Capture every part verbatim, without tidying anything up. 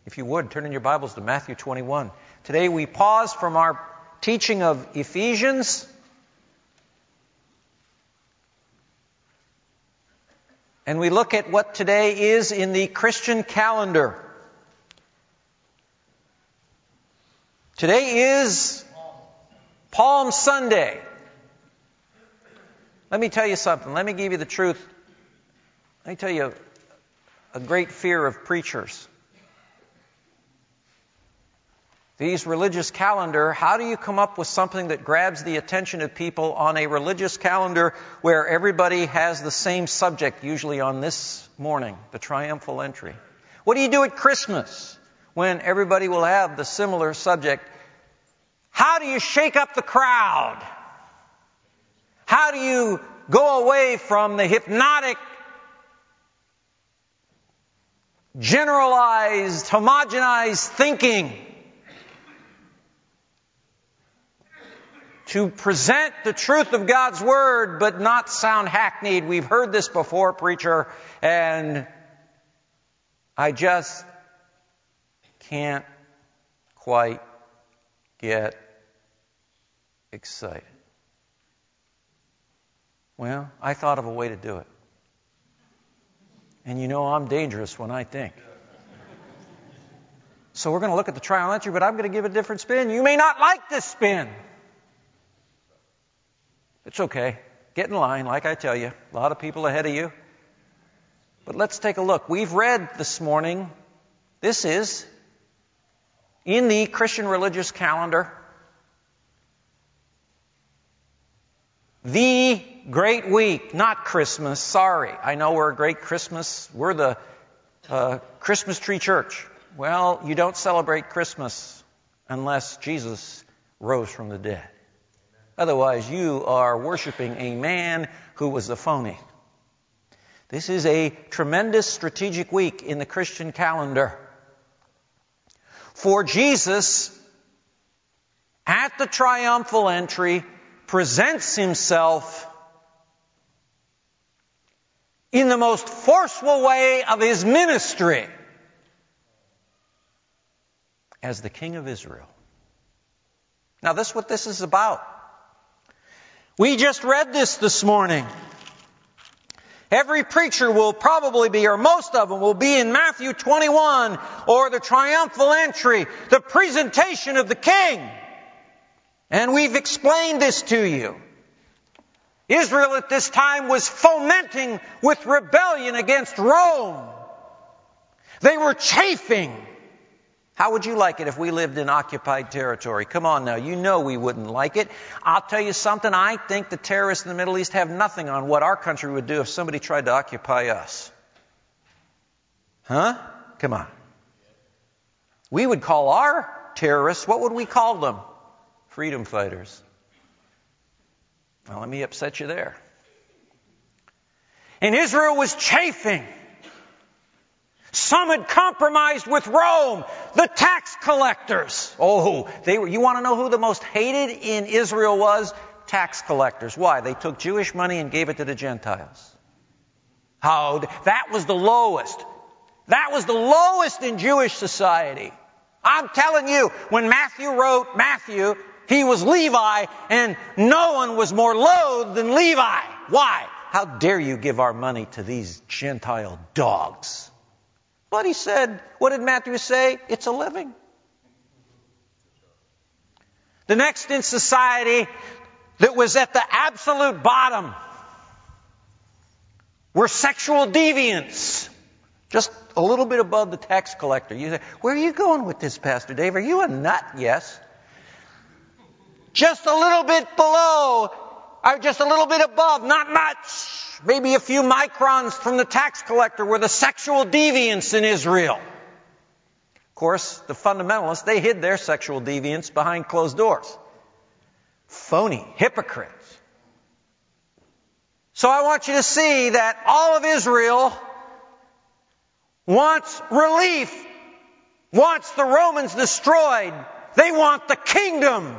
If you would, turn in your Bibles to Matthew twenty-one. Today we pause from our teaching of Ephesians and we look at what today is in the Christian calendar. Today is Palm Sunday. Let me tell you something. Let me give you the truth. Let me tell you a great fear of preachers. These religious calendar, how do you come up with something that grabs the attention of people on a religious calendar where everybody has the same subject, usually on this morning, the triumphal entry? What do you do at Christmas when everybody will have the similar subject? How do you shake up the crowd? How do you go away from the hypnotic, generalized, homogenized thinking to present the truth of God's Word but not sound hackneyed? We've heard this before, preacher, and I just can't quite get excited. Well, I thought of a way to do it. And you know I'm dangerous when I think. So we're going to look at the trial entry, but I'm going to give it a different spin. You may not like this spin. It's okay. Get in line, like I tell you. A lot of people ahead of you. But let's take a look. We've read this morning, this is in the Christian religious calendar, the great week, not Christmas, sorry. I know we're a great Christmas. We're the uh, Christmas tree church. Well, you don't celebrate Christmas unless Jesus rose from the dead. Otherwise, you are worshiping a man who was a phony. This is a tremendous strategic week in the Christian calendar. For Jesus, at the triumphal entry, presents himself in the most forceful way of his ministry as the King of Israel. Now, this is what this is about. We just read this this morning. Every preacher will probably be, or most of them will be in Matthew twenty-one, or the triumphal entry, the presentation of the King. And we've explained this to you. Israel at this time was fomenting with rebellion against Rome. They were chafing. How would you like it if we lived in occupied territory? Come on now, you know we wouldn't like it. I'll tell you something, I think the terrorists in the Middle East have nothing on what our country would do if somebody tried to occupy us. Huh? Come on. We would call our terrorists, what would we call them? Freedom fighters. Well, let me upset you there. And Israel was chafing. Some had compromised with Rome, the tax collectors. Oh, they were, you want to know who the most hated in Israel was? Tax collectors. Why? They took Jewish money and gave it to the Gentiles. Oh, that was the lowest. That was the lowest in Jewish society. I'm telling you, when Matthew wrote Matthew, he was Levi, and no one was more loathed than Levi. Why? How dare you give our money to these Gentile dogs? But he said, what did Matthew say? It's a living. The next in society that was at the absolute bottom were sexual deviants. Just a little bit above the tax collector. You say, where are you going with this, Pastor Dave? Are you a nut? Yes. Just a little bit below, or just a little bit above, not much. Maybe a few microns from the tax collector were the sexual deviants in Israel. Of course, the fundamentalists, they hid their sexual deviance behind closed doors. Phony, hypocrites. So I want you to see that all of Israel wants relief, wants the Romans destroyed. They want the kingdom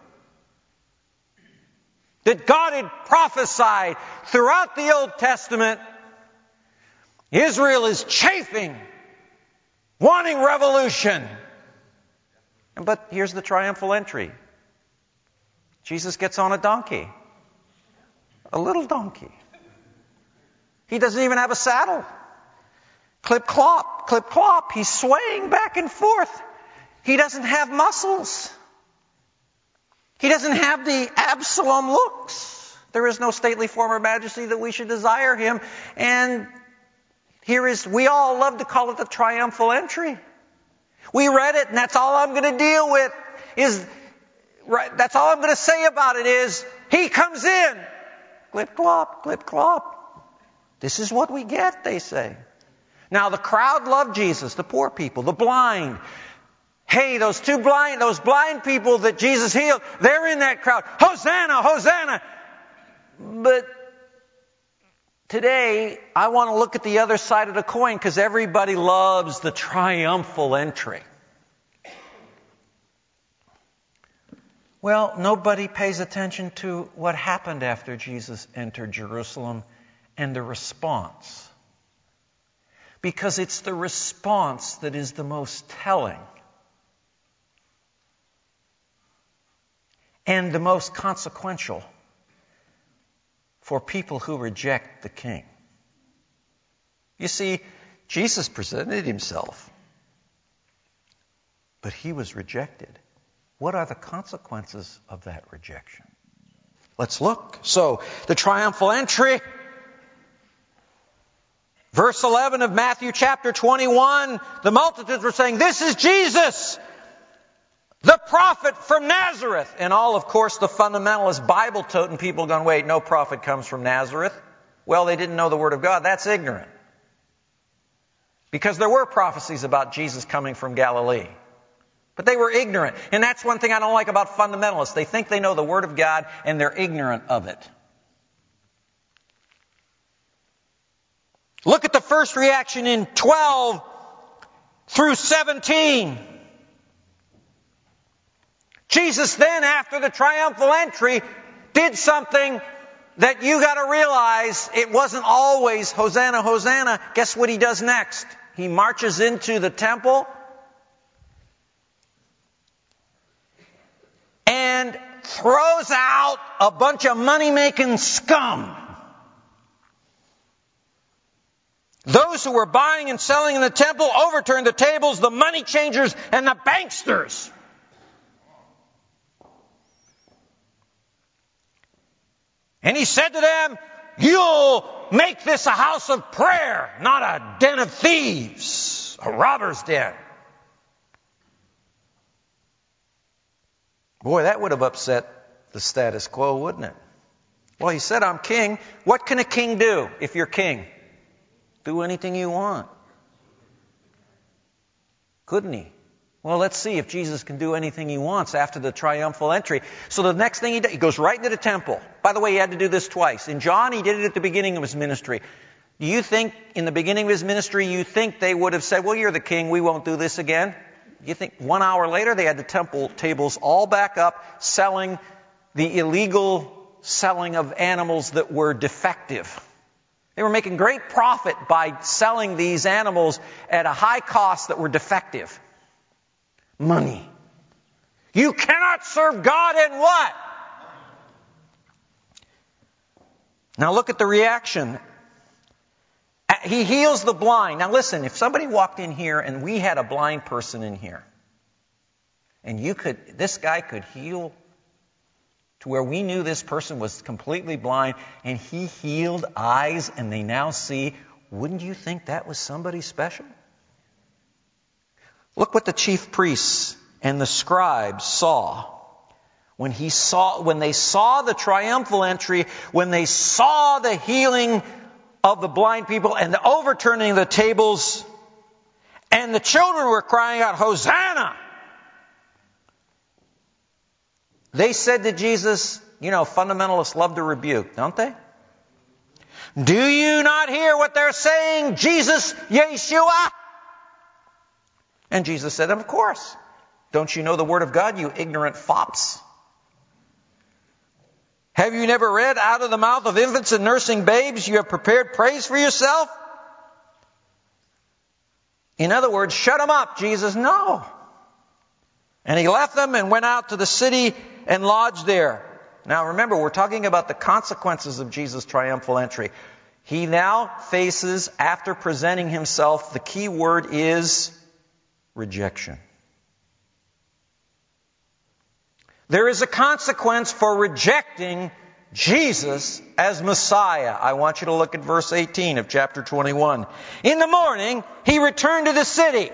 that God had prophesied throughout the Old Testament. Israel is chafing wanting revolution. But here's the triumphal entry. Jesus gets on a donkey. A little donkey. He doesn't even have a saddle. Clip clop, clip clop. He's swaying back and forth. He doesn't have muscles. He doesn't have the Absalom looks. There is no stately form or majesty that we should desire him. And here is, we all love to call it the triumphal entry. We read it, and that's all I'm going to deal with is, right, that's all I'm going to say about it is, he comes in. Clip clop, clip clop. This is what we get, they say. Now the crowd loved Jesus, the poor people, the blind. Hey, those two blind, those blind people that Jesus healed, they're in that crowd. Hosanna, Hosanna. But today, I want to look at the other side of the coin because everybody loves the triumphal entry. Well, nobody pays attention to what happened after Jesus entered Jerusalem and the response. Because it's the response that is the most telling and the most consequential for people who reject the King. You see, Jesus presented himself, but he was rejected. What are the consequences of that rejection? Let's look. So, the triumphal entry. Verse eleven of Matthew chapter twenty-one, the multitudes were saying, "This is Jesus, the prophet from Nazareth." And all, of course, the fundamentalist Bible-toting people going, wait, no prophet comes from Nazareth. Well, they didn't know the Word of God. That's ignorant. Because there were prophecies about Jesus coming from Galilee. But they were ignorant. And that's one thing I don't like about fundamentalists. They think they know the Word of God and they're ignorant of it. Look at the first reaction in twelve through seventeen. Jesus then, after the triumphal entry, did something that you got to realize it wasn't always Hosanna, Hosanna. Guess what he does next? He marches into the temple and throws out a bunch of money-making scum. Those who were buying and selling in the temple overturned the tables, the money changers, and the banksters. And he said to them, "You'll make this a house of prayer, not a den of thieves, a robber's den." Boy, that would have upset the status quo, wouldn't it? Well, he said, "I'm king." What can a king do if you're king? Do anything you want. Couldn't he? Well, let's see if Jesus can do anything he wants after the triumphal entry. So the next thing he does, he goes right into the temple. By the way, he had to do this twice. In John, he did it at the beginning of his ministry. Do you think in the beginning of his ministry, you think they would have said, "Well, you're the king, we won't do this again"? You think one hour later, they had the temple tables all back up, selling the illegal selling of animals that were defective. They were making great profit by selling these animals at a high cost that were defective. Money. You cannot serve God in what? Now look at the reaction. He heals the blind. Now listen, if somebody walked in here and we had a blind person in here, and you could, this guy could heal to where we knew this person was completely blind, and he healed eyes and they now see, wouldn't you think that was somebody special? Look what the chief priests and the scribes saw. When he saw, when they saw the triumphal entry, when they saw the healing of the blind people and the overturning of the tables, and the children were crying out, "Hosanna!" They said to Jesus, you know, fundamentalists love to rebuke, don't they? "Do you not hear what they're saying, Jesus, Yeshua?" And Jesus said, "Of course. Don't you know the Word of God, you ignorant fops? Have you never read, out of the mouth of infants and nursing babes, you have prepared praise for yourself? In other words, shut them up, Jesus. No. And he left them and went out to the city and lodged there. Now remember, we're talking about the consequences of Jesus' triumphal entry. He now faces, after presenting himself, the key word is rejection. There is a consequence for rejecting Jesus as Messiah. I want you to look at verse eighteen of chapter twenty-one. In the morning, he returned to the city.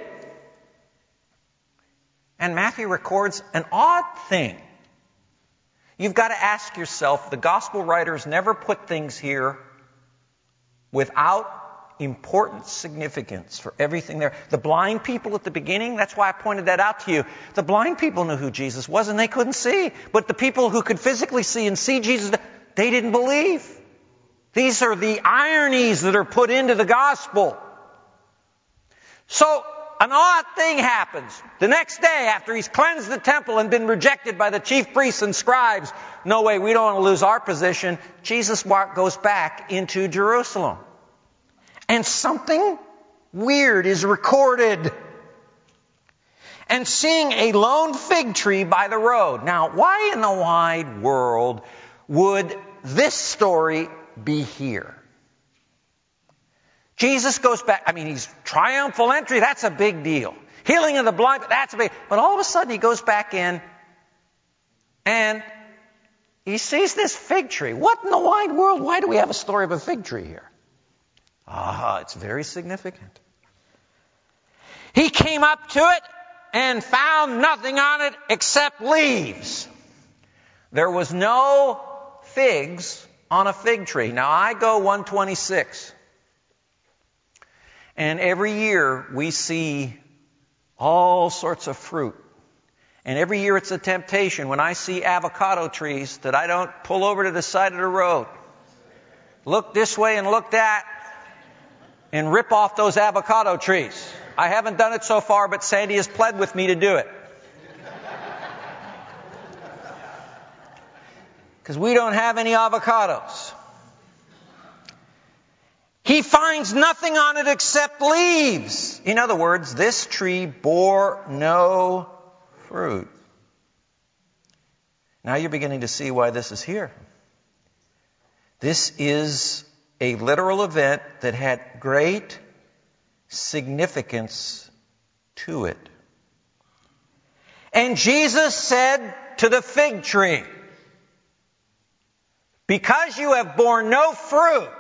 And Matthew records an odd thing. You've got to ask yourself, the gospel writers never put things here without important significance for everything there. The blind people at the beginning, that's why I pointed that out to you. The blind people knew who Jesus was and they couldn't see. But the people who could physically see and see Jesus, they didn't believe. These are the ironies that are put into the gospel. So, an odd thing happens. The next day, after he's cleansed the temple and been rejected by the chief priests and scribes, no way, we don't want to lose our position, Jesus goes back into Jerusalem. And something weird is recorded. And seeing a lone fig tree by the road. Now, why in the wide world would this story be here? Jesus goes back. I mean, he's triumphal entry. That's a big deal. Healing of the blind. That's a big. But all of a sudden he goes back in and he sees this fig tree. What in the wide world? Why do we have a story of a fig tree here? Ah, it's very significant. He came up to it and found nothing on it except leaves. There was no figs on a fig tree. Now I go one twenty-six. And every year we see all sorts of fruit. And every year it's a temptation when I see avocado trees that I don't pull over to the side of the road. Look this way and look that and rip off those avocado trees. I haven't done it so far, but Sandy has pled with me to do it. Because we don't have any avocados. He finds nothing on it except leaves. In other words, this tree bore no fruit. Now you're beginning to see why this is here. This is a literal event that had great significance to it. And Jesus said to the fig tree, because you have borne no fruit,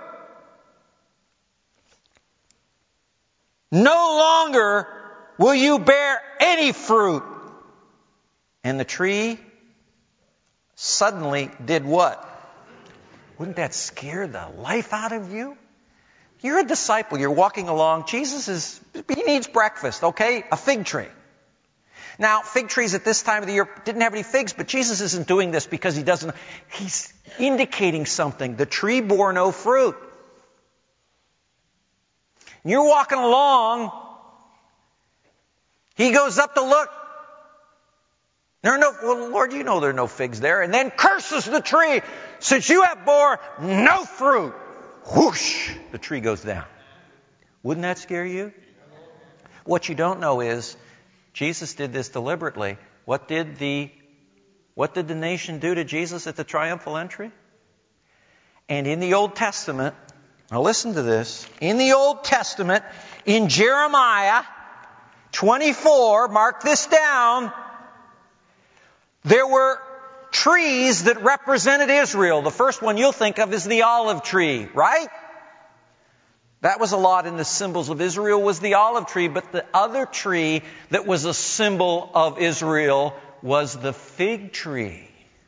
no longer will you bear any fruit. And the tree suddenly did what? Wouldn't that scare the life out of you? You're a disciple. You're walking along. Jesus is, he needs breakfast, okay? A fig tree. Now, fig trees at this time of the year didn't have any figs, but Jesus isn't doing this because he doesn't. He's indicating something. The tree bore no fruit. You're walking along. He goes up to look. There are no, well, Lord, you know there are no figs there. And then curses the tree. Since you have bore no fruit. Whoosh, the tree goes down. Wouldn't that scare you? What you don't know is Jesus did this deliberately. What did the, what did the nation do to Jesus at the triumphal entry? And in the Old Testament, now listen to this. In the Old Testament, in Jeremiah twenty-four, mark this down, there were trees that represented Israel. The first one you'll think of is the olive tree, right? That was a lot in the symbols of Israel was the olive tree, but the other tree that was a symbol of Israel was the fig tree.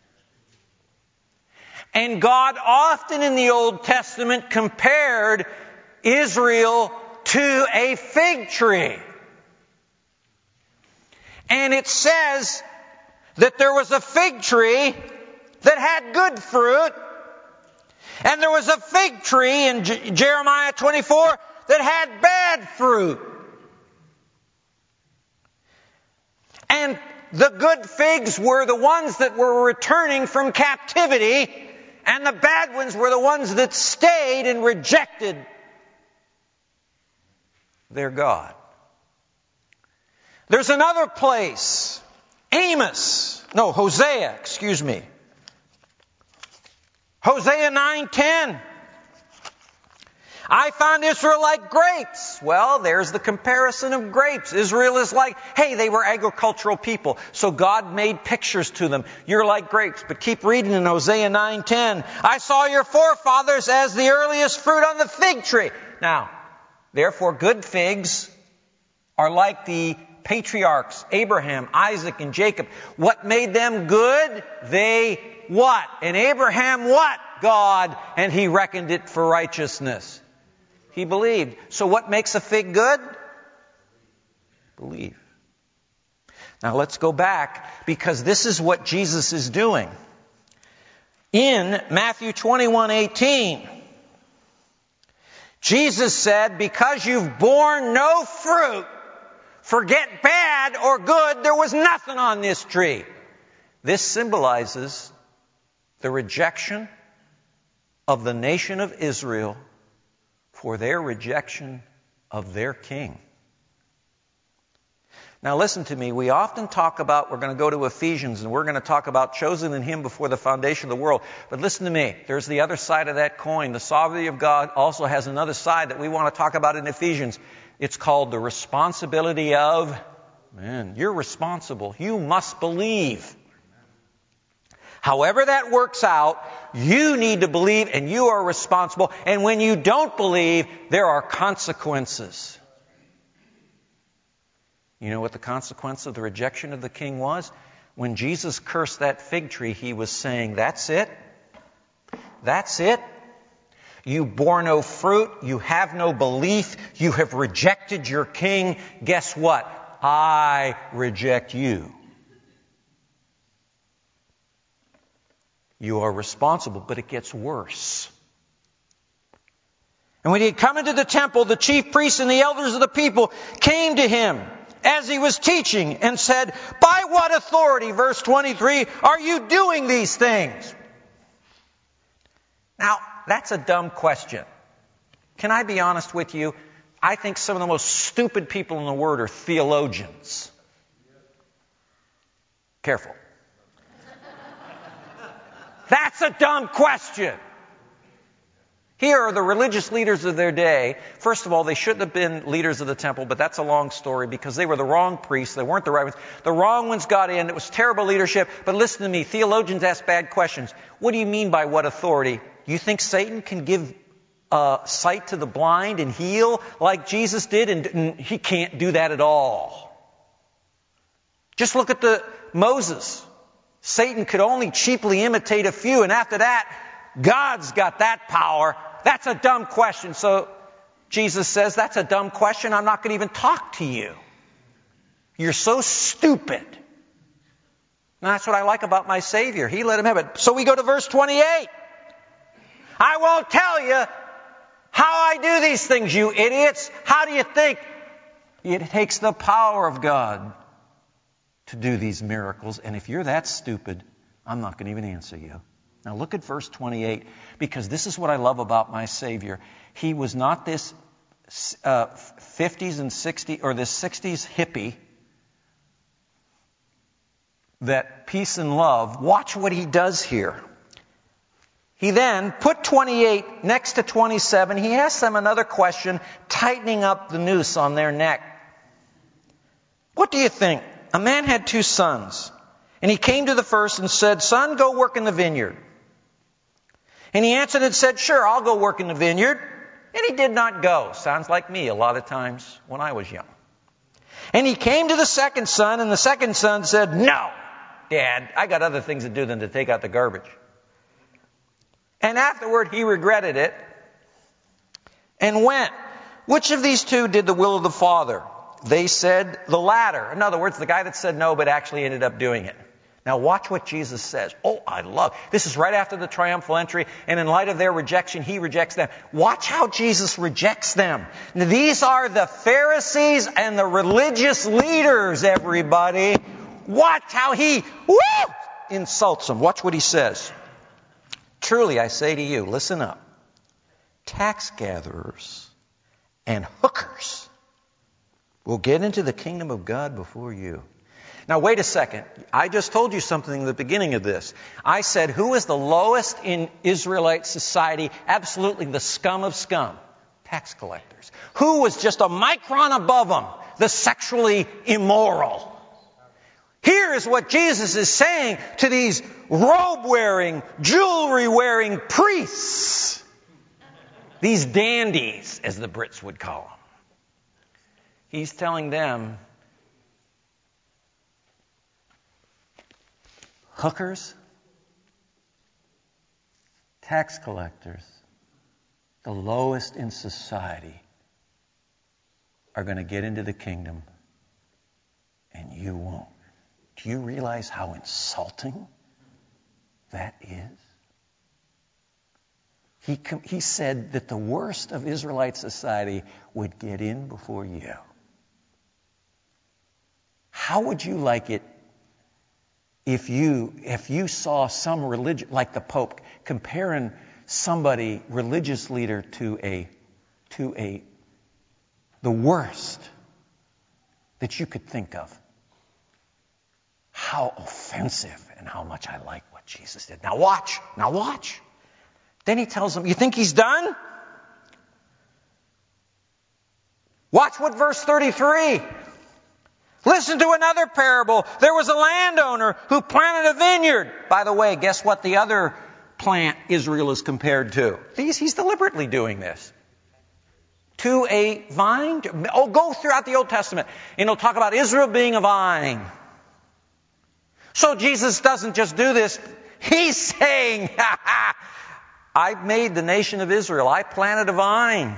And God often in the Old Testament compared Israel to a fig tree. And it says that there was a fig tree that had good fruit, and there was a fig tree in J- Jeremiah twenty-four that had bad fruit. And the good figs were the ones that were returning from captivity, and the bad ones were the ones that stayed and rejected their God. There's another place. Amos. No, Hosea, excuse me. Hosea nine ten. I found Israel like grapes. Well, there's the comparison of grapes. Israel is like, hey, they were agricultural people. So God made pictures to them. You're like grapes. But keep reading in Hosea nine ten. I saw your forefathers as the earliest fruit on the fig tree. Now, therefore, good figs are like the patriarchs, Abraham, Isaac, and Jacob. What made them good? They what? And Abraham what? God. And he reckoned it for righteousness. He believed. So what makes a fig good? Believe. Now let's go back, because this is what Jesus is doing. In Matthew twenty-one eighteen, Jesus said, because you've borne no fruit, forget bad or good, there was nothing on this tree. This symbolizes the rejection of the nation of Israel for their rejection of their king. Now listen to me, we often talk about, we're going to go to Ephesians and we're going to talk about chosen in Him before the foundation of the world. But listen to me, there's the other side of that coin. The sovereignty of God also has another side that we want to talk about in Ephesians. It's called the responsibility of, man, you're responsible. You must believe. However that works out, you need to believe and you are responsible. And when you don't believe, there are consequences. You know what the consequence of the rejection of the king was? When Jesus cursed that fig tree, He was saying, that's it. That's it. You bore no fruit. You have no belief. You have rejected your king. Guess what? I reject you. You are responsible, but it gets worse. And when He had come into the temple, the chief priests and the elders of the people came to Him as He was teaching and said, by what authority, verse twenty-three, are you doing these things? Now, that's a dumb question. Can I be honest with you? I think some of the most stupid people in the world are theologians. Careful. That's a dumb question. Here are the religious leaders of their day. First of all, they shouldn't have been leaders of the temple, but that's a long story because they were the wrong priests. They weren't the right ones. The wrong ones got in. It was terrible leadership. But listen to me. Theologians ask bad questions. What do you mean by what authority? You think Satan can give uh, sight to the blind and heal like Jesus did? And, and he can't do that at all. Just look at the Moses. Satan could only cheaply imitate a few, and after that, God's got that power. That's a dumb question. So Jesus says, that's a dumb question. I'm not going to even talk to you. You're so stupid. And that's what I like about my Savior. He let him have it. So we go to verse twenty-eight. I won't tell you how I do these things, you idiots. How do you think? It takes the power of God to do these miracles. And if you're that stupid, I'm not going to even answer you. Now look at verse twenty-eight, because this is what I love about my Savior. He was not this uh, fifties and sixties, or this sixties hippie that peace and love. Watch what He does here. He then put twenty-eight next to twenty-seven. He asks them another question, tightening up the noose on their neck. What do you think? A man had two sons, and he came to the first and said, son, go work in the vineyard. And he answered and said, sure, I'll go work in the vineyard. And he did not go. Sounds like me a lot of times when I was young. And he came to the second son, and the second son said, no, Dad, I got other things to do than to take out the garbage. And afterward he regretted it and went. Which of these two did the will of the Father? They said the latter. In other words, the guy that said no but actually ended up doing it. Now watch what Jesus says. Oh, I love. This is right after the triumphal entry, and in light of their rejection, He rejects them. Watch how Jesus rejects them. Now, these are the Pharisees and the religious leaders, everybody. Watch how He woo, insults them. Watch what He says. Truly, I say to you, listen up. Tax gatherers and hookers will get into the kingdom of God before you. Now, wait a second. I just told you something at the beginning of this. I said, who is the lowest in Israelite society? Absolutely the scum of scum. Tax collectors. Who was just a micron above them? The sexually immoral. Here is what Jesus is saying to these robe-wearing, jewelry-wearing priests. These dandies, as the Brits would call them. He's telling them, hookers, tax collectors, the lowest in society, are going to get into the kingdom, and you won't. Do you realize how insulting that is? He, he said that the worst of Israelite society would get in before you. How would you like it if you if you saw some religion, like the Pope, comparing somebody, religious leader, to a to a the worst that you could think of? How offensive, and how much I like what Jesus did. Now watch, now watch. Then he tells them, you think he's done? Watch what verse thirty-three. Listen to another parable. There was a landowner who planted a vineyard. By the way, guess what the other plant Israel is compared to? He's, he's deliberately doing this. To a vine. Oh, go throughout the Old Testament, and it'll talk about Israel being a vine. So Jesus doesn't just do this. He's saying, ha ha, I made the nation of Israel. I planted a vine.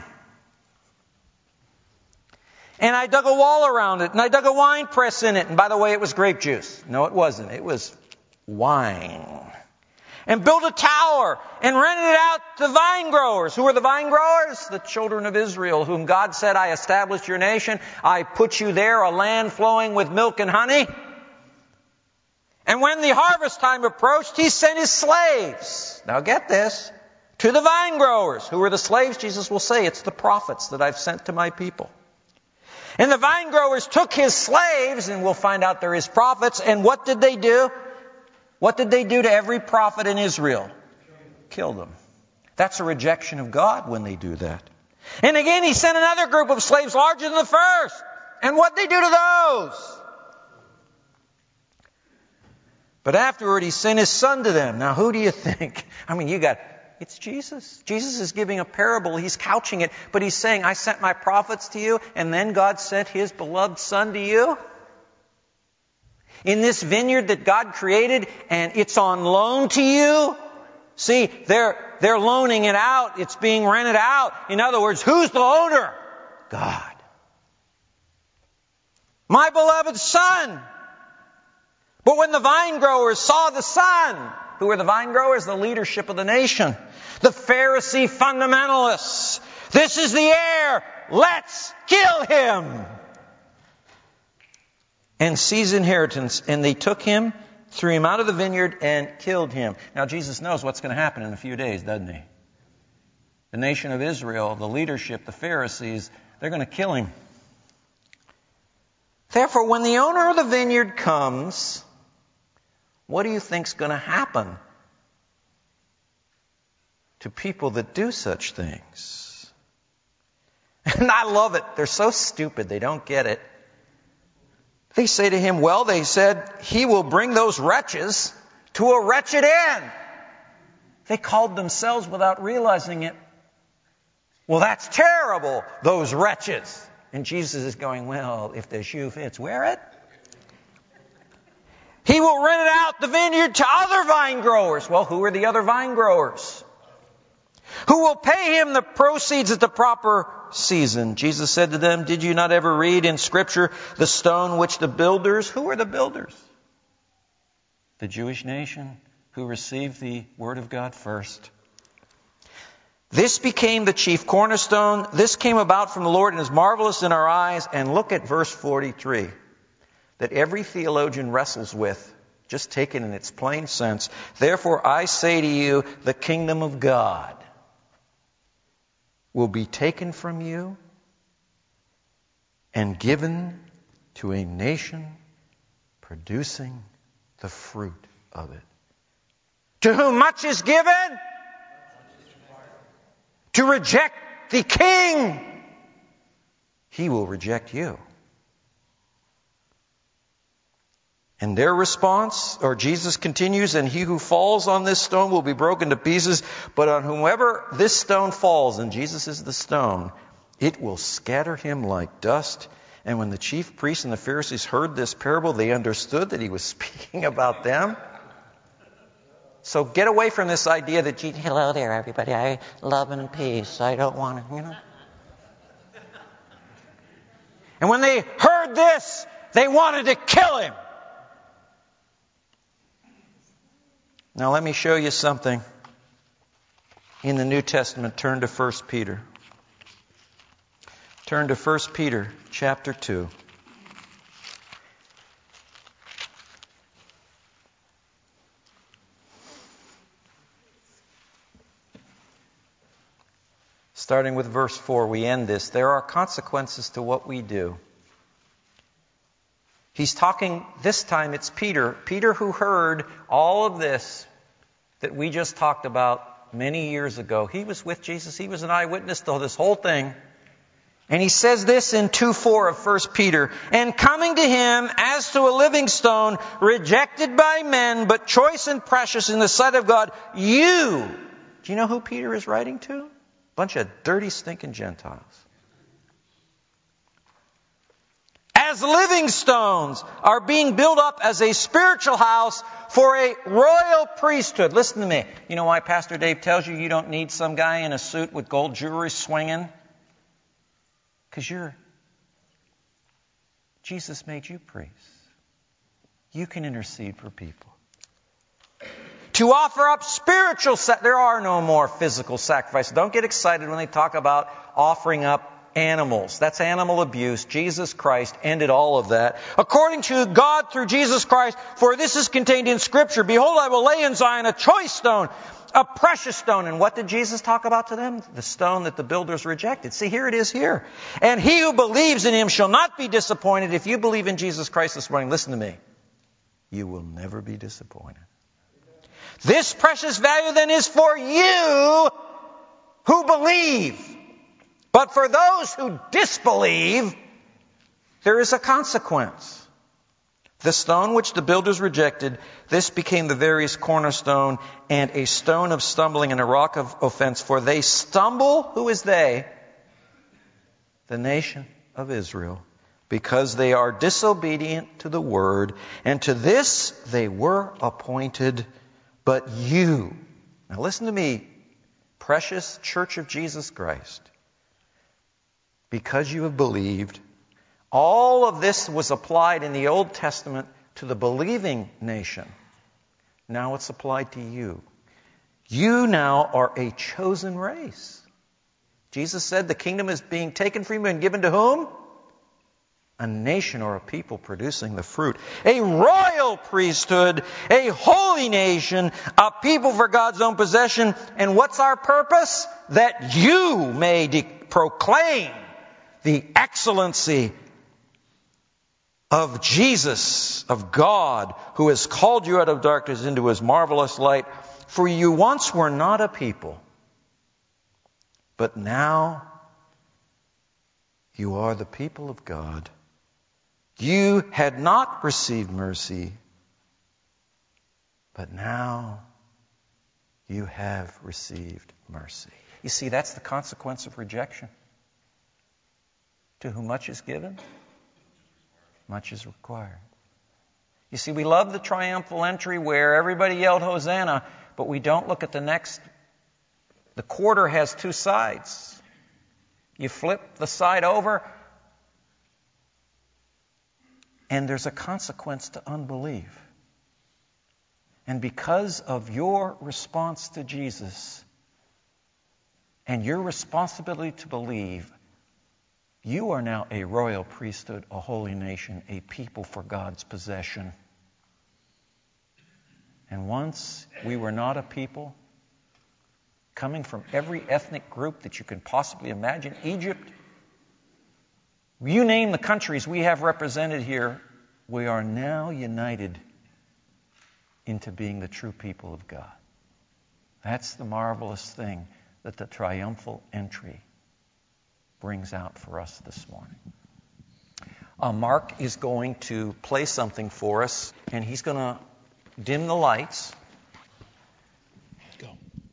And I dug a wall around it. And I dug a wine press in it. And by the way, it was grape juice. No, it wasn't. It was wine. And built a tower and rented it out to vine growers. Who are the vine growers? The children of Israel, whom God said, I established your nation. I put you there, a land flowing with milk and honey. And when the harvest time approached, he sent his slaves. Now get this. To the vine growers. Who are the slaves? Jesus will say, it's the prophets that I've sent to my people. And the vine growers took his slaves, and we'll find out they're his prophets. And what did they do? What did they do to every prophet in Israel? Kill them. That's a rejection of God when they do that. And again, he sent another group of slaves larger than the first. And what did they do to those? But afterward, he sent his son to them. Now, who do you think? I mean, you got... It's Jesus. Jesus is giving a parable. He's couching it. But he's saying, I sent my prophets to you, and then God sent his beloved son to you. In this vineyard that God created, and it's on loan to you. See, they're, they're loaning it out. It's being rented out. In other words, who's the owner? God. My beloved son. But when the vine growers saw the son, who are the vine growers? The leadership of the nation. The Pharisee fundamentalists. This is the heir. Let's kill him. And seize inheritance. And they took him, threw him out of the vineyard, and killed him. Now Jesus knows what's going to happen in a few days, doesn't he? The nation of Israel, the leadership, the Pharisees, they're going to kill him. Therefore, when the owner of the vineyard comes, what do you think's going to happen to people that do such things? And I love it. They're so stupid. They don't get it. They say to him, well, they said, he will bring those wretches to a wretched end. They called themselves without realizing it. Well, that's terrible, those wretches. And Jesus is going, well, if the shoe fits, wear it. He will rent it out, the vineyard, to other vine growers. Well, who are the other vine growers? Who will pay him the proceeds at the proper season. Jesus said to them, did you not ever read in Scripture the stone which the builders, who are the builders? The Jewish nation who received the word of God first. This became the chief cornerstone. This came about from the Lord and is marvelous in our eyes. And look at verse forty-three. That every theologian wrestles with, just taken in its plain sense. Therefore I say to you, the kingdom of God will be taken from you and given to a nation producing the fruit of it. To whom much is given, to reject the king, he will reject you. And their response, or Jesus continues, and he who falls on this stone will be broken to pieces, but on whomever this stone falls, and Jesus is the stone, it will scatter him like dust. And when the chief priests and the Pharisees heard this parable, they understood that he was speaking about them. So get away from this idea that, Jesus, hello there, everybody, I love and peace, I don't want to, you know. And when they heard this, they wanted to kill him. Now let me show you something in the New Testament. Turn to First Peter. Turn to First Peter chapter two. Starting with verse four, we end this. There are consequences to what we do. He's talking, this time it's Peter. Peter who heard all of this that we just talked about many years ago. He was with Jesus. He was an eyewitness to this whole thing. And he says this in two four of First Peter. And coming to him as to a living stone, rejected by men, but choice and precious in the sight of God, you. Do you know who Peter is writing to? A bunch of dirty, stinking Gentiles. As living stones are being built up as a spiritual house for a royal priesthood. Listen to me. You know why Pastor Dave tells you you don't need some guy in a suit with gold jewelry swinging? Because you're... Jesus made you priests. You can intercede for people. To offer up spiritual... Sa- there are no more physical sacrifices. Don't get excited when they talk about offering up animals. That's animal abuse. Jesus Christ ended all of that. According to God through Jesus Christ, for this is contained in Scripture, behold, I will lay in Zion a choice stone, a precious stone. And what did Jesus talk about to them? The stone that the builders rejected. See, here it is here. And he who believes in him shall not be disappointed. If you believe in Jesus Christ this morning, listen to me. You will never be disappointed. This precious value then is for you who believe. But for those who disbelieve, there is a consequence. The stone which the builders rejected, this became the various cornerstone and a stone of stumbling and a rock of offense. For they stumble, who is they? The nation of Israel. Because they are disobedient to the word. And to this they were appointed. But you, now listen to me, precious Church of Jesus Christ. Because you have believed, all of this was applied in the Old Testament to the believing nation. Now it's applied to you. You now are a chosen race. Jesus said the kingdom is being taken from you and given to whom? A nation or a people producing the fruit. A royal priesthood, a holy nation, a people for God's own possession. And what's our purpose? That you may de- proclaim the excellency of Jesus, of God, who has called you out of darkness into his marvelous light. For you once were not a people, but now you are the people of God. You had not received mercy, but now you have received mercy. You see, that's the consequence of rejection. To whom much is given, much is required. You see, we love the triumphal entry where everybody yelled Hosanna, but we don't look at the next. The quarter has two sides. You flip the side over, and there's a consequence to unbelief. And because of your response to Jesus and your responsibility to believe, you are now a royal priesthood, a holy nation, a people for God's possession. And once we were not a people, coming from every ethnic group that you can possibly imagine. Egypt, You name the countries we have represented here, we are now united into being the true people of God. That's the marvelous thing that the triumphal entry brings out for us this morning. Uh, Mark is going to play something for us, and he's going to dim the lights. Go.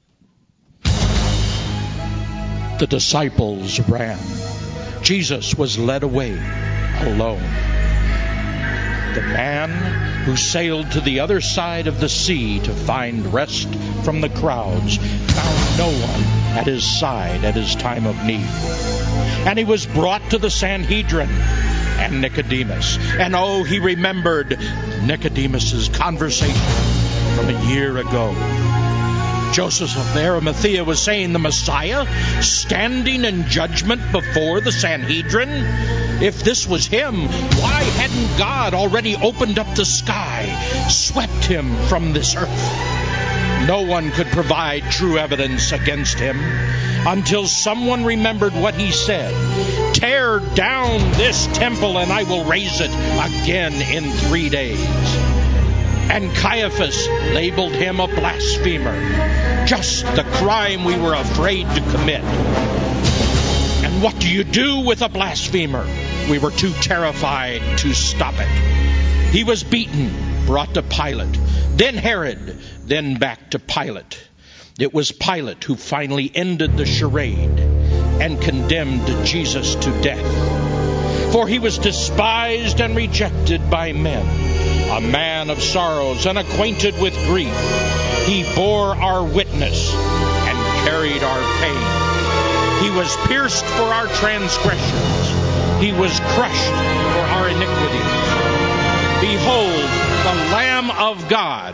The disciples ran. Jesus was led away alone. The man who sailed to the other side of the sea to find rest from the crowds found no one at his side at his time of need. And he was brought to the Sanhedrin and Nicodemus. And oh, he remembered Nicodemus's conversation from a year ago. Joseph of Arimathea was saying the Messiah standing in judgment before the Sanhedrin? If this was him, why hadn't God already opened up the sky, swept him from this earth? No one could provide true evidence against him until someone remembered what he said. Tear down this temple and I will raise it again in three days. And Caiaphas labeled him a blasphemer, just the crime we were afraid to commit. And what do you do with a blasphemer? We were too terrified to stop it. He was beaten, brought to Pilate, then Herod, then back to Pilate. It was Pilate who finally ended the charade and condemned Jesus to death. For he was despised and rejected by men, a man of sorrows and acquainted with grief. He bore our witness and carried our pain. He was pierced for our transgressions. He was crushed for our iniquities. Behold, the Lamb of God,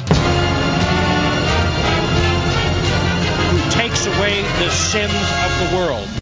who takes away the sins of the world.